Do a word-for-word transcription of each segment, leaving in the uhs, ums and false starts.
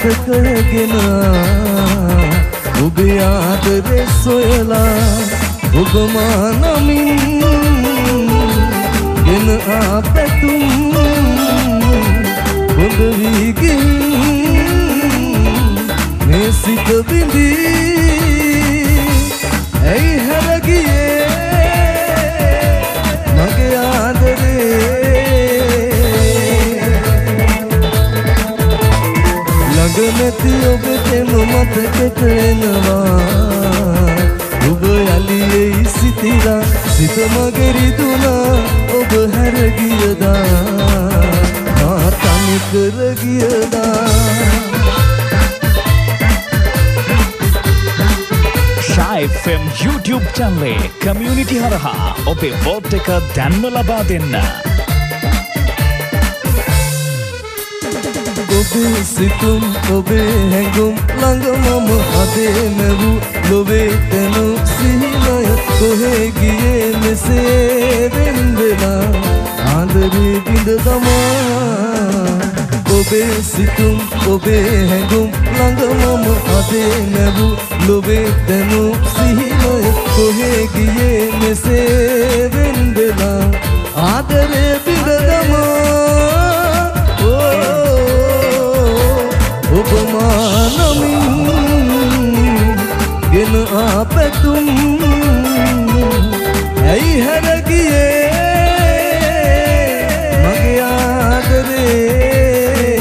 මතකගෙන ඔබේ ආදරේ සොයලා ඔබ මා නමින් ගෙන ආපැතුම් හොඳ වී ගිහින් මේ සිත බිඳී ඇයි හැරගියේ මගේ ආදරේ ළඟ නැති ඔබටම මතකට එනවා ඔබ යලියේ සිටිලා සිත මගේ රිදුනා ඔබ හැරගියදා මා තනි කර ගියදා F M YouTube channel community හරහා ඔබේ vote එක දැන්ම ලබා දෙන්න. ඔබේ සිතුම් ඔබේ හැඟුම් ළඟ මම අදේ නැවූ ලොවේ තනු සිහිනය කොහේ ගියේ මෙසේ වෙන්දලා ආදරේ බිඳ දමා ඔබේ සිතුම් ඔබේ හැඟුම් ළඟ මම අදේ නැවූ ලොවේ තනු සිහිනය කොහේ ගියේ මෙසේ වෙන්දලා ආදරේ බිඳ දමා ඔබ මා නමින් ගෙන ආපැතුම් ඇයි හැරගියේ මගේ ආදරේ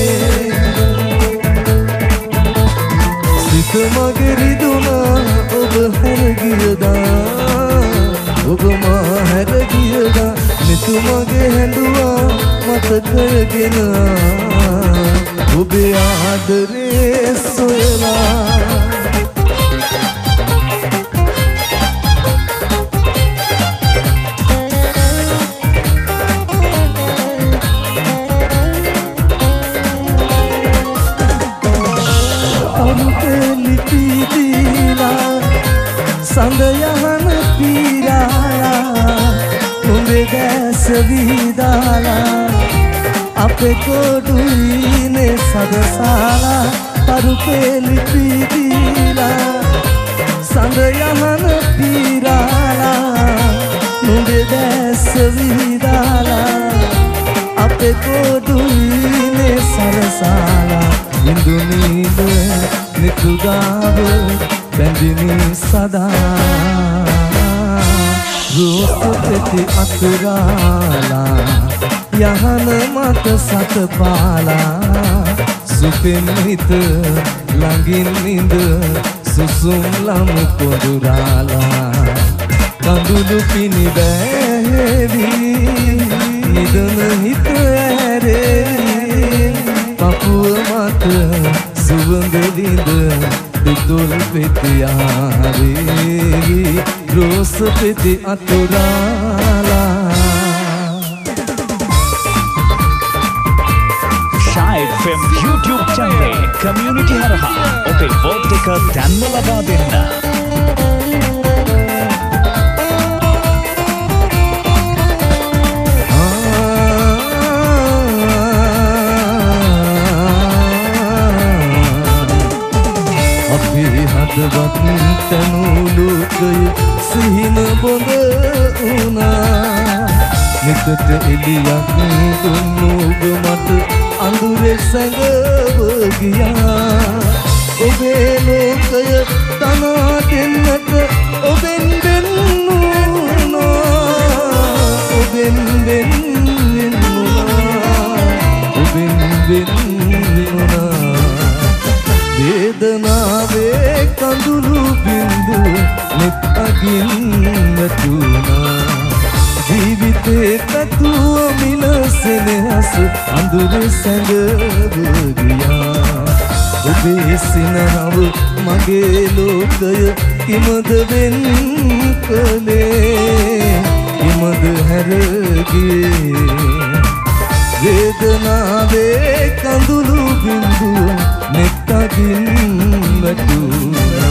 සිත මගේ රිදුනා ඔබ හැරගියදා ඔබ මා හැරගියදා නිතු මගේ හැඬුවා මතකගෙන ඔබේ ආදරේ සොයලා අමුතේ ලිපි දීලා සඳ යහන පීරාලා උඹේ දැස විදාලා අපේ කොඩුයිනේ සදසාලා පරුපේ ලිපි දීලා සඳ යහන පීරාලා නුඹේ දැස විදාලා අපේ කොඩුයිනේ සරසාලා ඉන්දුනීද නිකුගාව බැඳිනි සදා රෝස පෙති අතුරාලා යහන මත සතපාලා සුපෙන් හිත ළඟින් නිඳ සුසුම් ලම පොදුරාලා කඳුළු පිණි බෑවි නිදන හිත ඇරේ පපුව මත සුවඳ විඳ පිතුල් පෙතියාරේ රෝස පෙති අතුරාලා F M YouTube channel community හරහා ඔබේ vote එක දැන්ම ලබා දෙන්න. අපේ හදවත් තනු ලෝකය සිහින බොඳ වුණා නිතට එළියක් දුන්නු ඔබ මට අඳුරේ සැඟව ගියා ඔබේ ලෝකය තනා දෙන්නට ඔබෙන් වෙන්නුනා ඔබෙන් වෙන්නුනා ඔබෙන් වෙන්නුනා වේදනාවේ කඳුළු බින්දු නෙත් අගින් වැටුණා ජීවිතේ පැතුව මිලසෙනහස අඳුරේ සැඟව ගියා ඔබේ සිනහව මගේ ලෝකය කිමද වෙන් කළේ කිමද හැරගියේ වේදනාවේ කඳුළු බින්දු නෙත් අගින් වැටුණා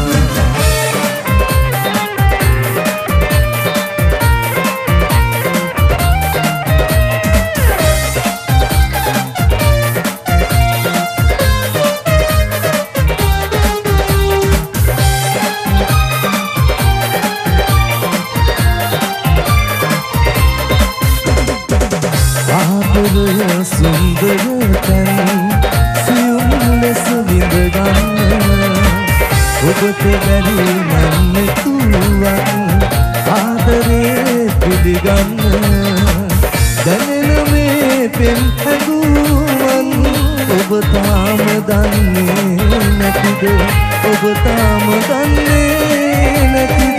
බැරි නම් තුවක් ආදරේ පිළිගන්න දැනෙන මේ පෙම් හැඟුමන් ඔබ තාම දන්නේ නැතිද ඔබ තාම දන්නේ නැතිද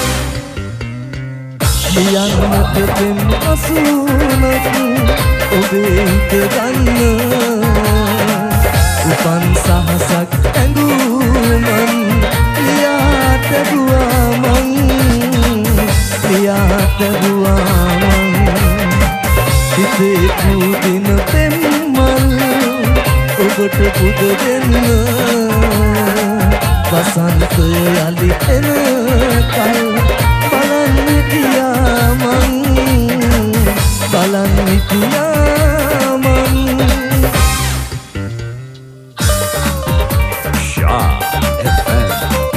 ලියන්නට පෙම් අසුනක් ඔබේ හිත ගන්න උපන් සහසක් ඇඟුමන් ලියාට බුවාමන් ලියාට බුවාමන් හිතේ පුදින පෙම්මල් ඔබට පුද දෙන්න වසන්තය යලි එන කල් බලන්න කියාමන් බලන්න කියාමන් Shah F M.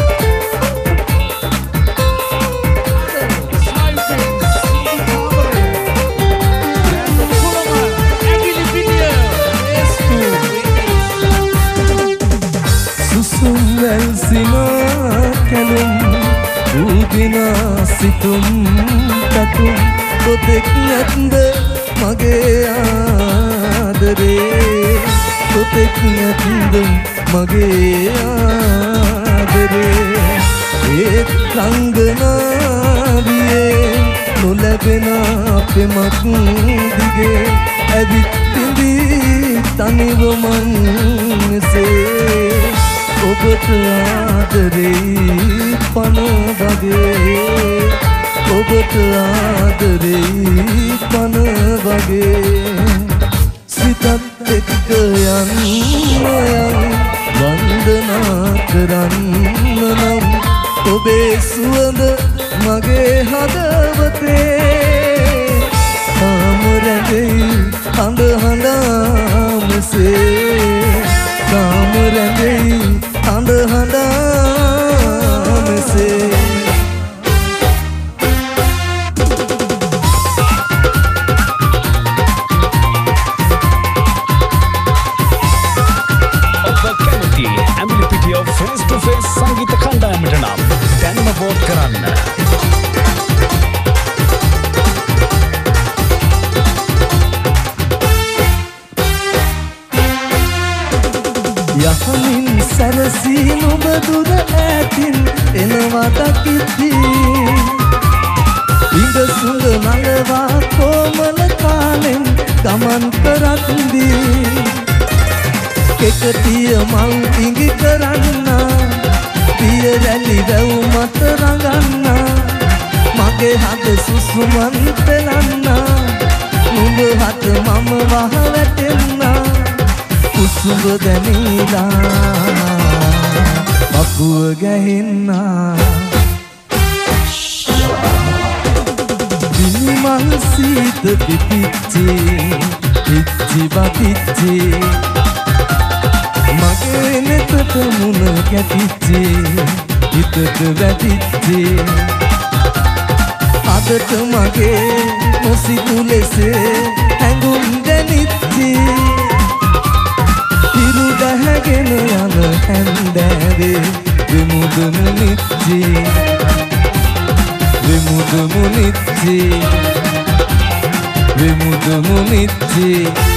Susumel sina kalum udina situm tatum kotek natnda mage aadare kotek natnda mage aadare ek rangana diye nolabena pemak dige abit tindi taniv man se ඔබට ආදරේ පන වගේ ඔබට ආදරේ පන වගේ සිතත් එක්ක යන්න යන්න වන්දනා කරන්න නම් ඔබේ සුවඳ මගේ හදවතේ කාම රැඳෙයි හඳ හඳා මෙසේ කාම රැඳෙයි හඳ හඳා මෙසේ ඔබ කැමති ඇමිලි පිටිය ෆේස් ටු ෆේස් සංගීත කණ්ඩායමට නම් දැන්ම වෝට් කරන්න යහමින් සැරසී නුඹ දුර ඈතින් එනවා දකිද්දී ඉඟ සුඟ නලවා කොමල කාලෙන් ගමන් කරද්දී කෙකතිය මල් ඉඟි කරන්නා පිය රැලි වැව් මත රඟන්නා මගේ හද සුසුමන් පෙලන්නා නුඹ හද මම වහ වැටෙන්නා කුසුඹ දැනීලා පපුව ගැහෙන්නා විනිමල් සීත පිපිච්චේ පිච්චි බතිච්චේ මගේ නෙතට මුණ කැටිච්චේ හිතට වැටිච්චේ අදට මගේ නොසිතු ලෙසේ හැඟුම් දැනිච්චේ හිරු දැහැගෙන යන හැන්දෑවේ විමුද මුනිච්චේ විමුද මුනිච්චේ විමුද මුනිච්චේ